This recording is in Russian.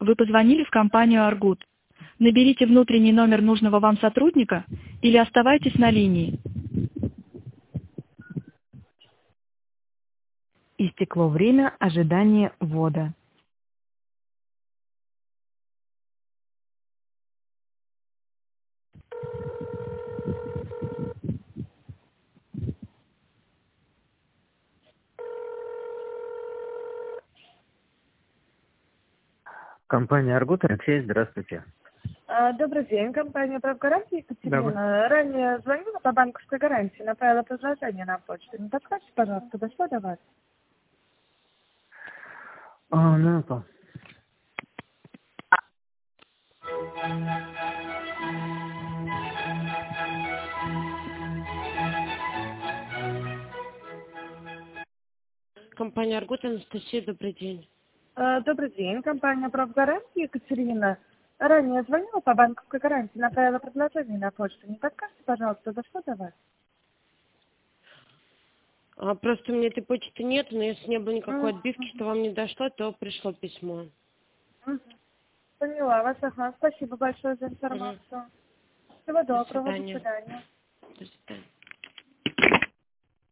Вы позвонили в компанию «Аргут». Наберите внутренний номер нужного вам сотрудника или оставайтесь на линии. Истекло время ожидания ввода. Компания «Аргут», Алексей, здравствуйте. Добрый день, компания «Правгаранти» Екатерина. Да. Ранее звонила по банковской гарантии, направила предложение на почту. Не подскажите, пожалуйста, дошло до вас? Минуту. Компания «Аргут», Анастасия, добрый день. Добрый день, компания «Правгаранти» Екатерина. Ранее звонила по банковской гарантии, направила предложение на почту. Не подскажите, пожалуйста, дошло до вас? Просто у меня этой почты нет, но если не было никакой отбивки, что вам не дошло, то пришло письмо. Поняла вас, ага. Спасибо большое за информацию. Всего доброго, до свидания. свидания. До свидания.